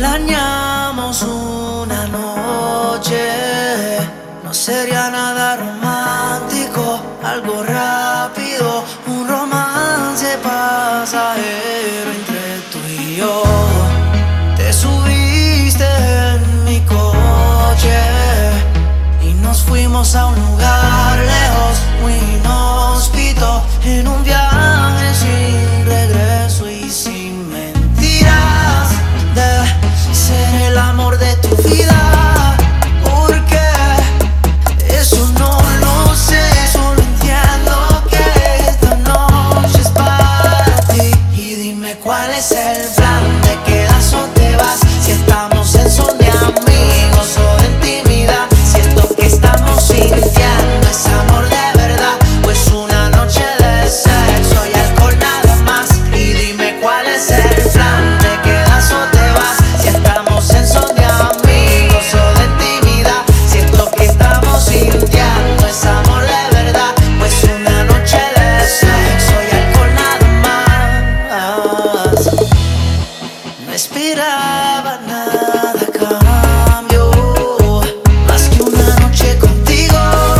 Planeamos una noche, no sería nada romántico, algo rápido, un romance pasajero entre tú y yo. Te subiste en mi coche y nos fuimos a un lugar lejos, muy inhóspito, en un viaje sin regreso y sin mentiras de ser el amor de tu vida. Porque eso no lo sé, solo entiendo que esta noche es para ti. Y dime cuál es el plan, ¿te quedas o te vas? Si estamos en son de amigos o de intimidad, si esto que estamos sintiendo es amor de verdad, pues una noche de sexo y alcohol nada más. Y dime cuál es el plan, ¿te quedas o te vas? Si estamos en son de amigos o de intimidad, si esto que estamos sintiendo es amor de verdad, pues una noche de sexo y alcohol nada más. No esperaba nada a cambio, más que una noche contigo,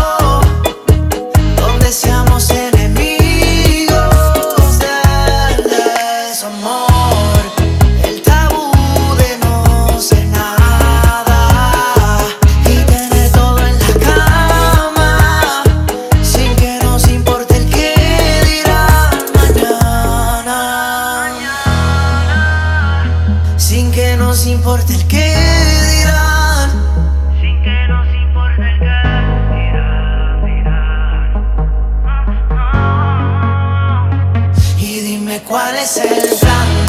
donde seamos enemigos del desamor. El tabú de no ser nada y tener todo en la cama, sin que nos importe el que dirán mañana. Sin que nos importe el que dirán. Sin que nos importe el que dirán. Y dime cuál es el plan.